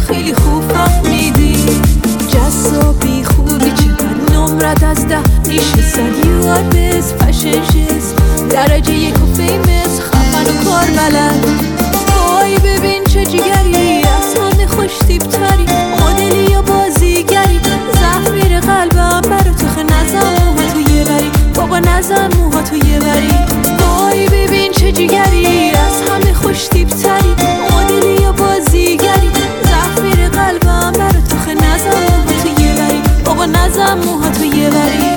خیلی خوب فهمیدی جذابی خوبی چقدر نمرت از 10 میشه 100. You are best fashionist درجه 1 و فیمس خفن و کار بلد. وای ببین چه جیگری از همه خوش تیپ تری مدلی یا بازیگری زخمیر قلبم برا تو نزم موهاتو یه بری بابا نزم موهاتو یه بری. وای ببین چه جیگری از همه خوش تیپ تری مدلی یا بازیگری زخمیر قلبم برا تو نزم موهاتو یه بری بابا نزم موهاتو یه بری.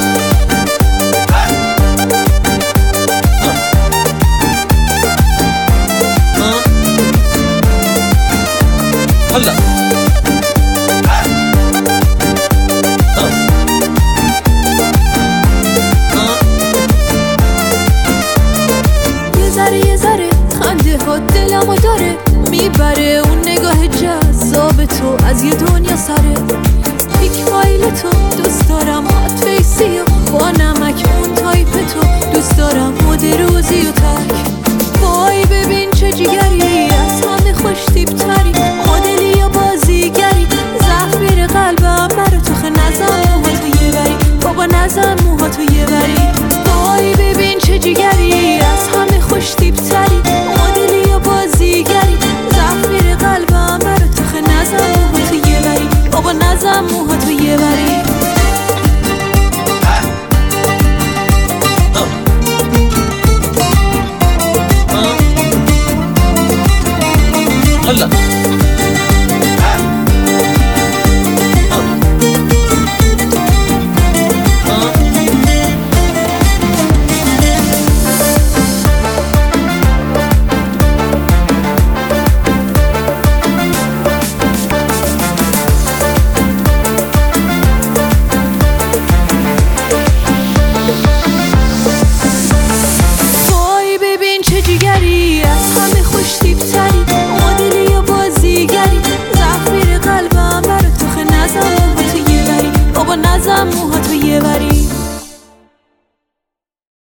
یه ذره خنده ها دلمو داره میبره اون نگاه جذاب تو از یه دنیا سره. پیک فایل تو دوست دارم هات فیسی و با نمک اون تایپ تو دوست دارم مد روزی و تک. وای ببین چه جیگری از همه خوش تیپ تر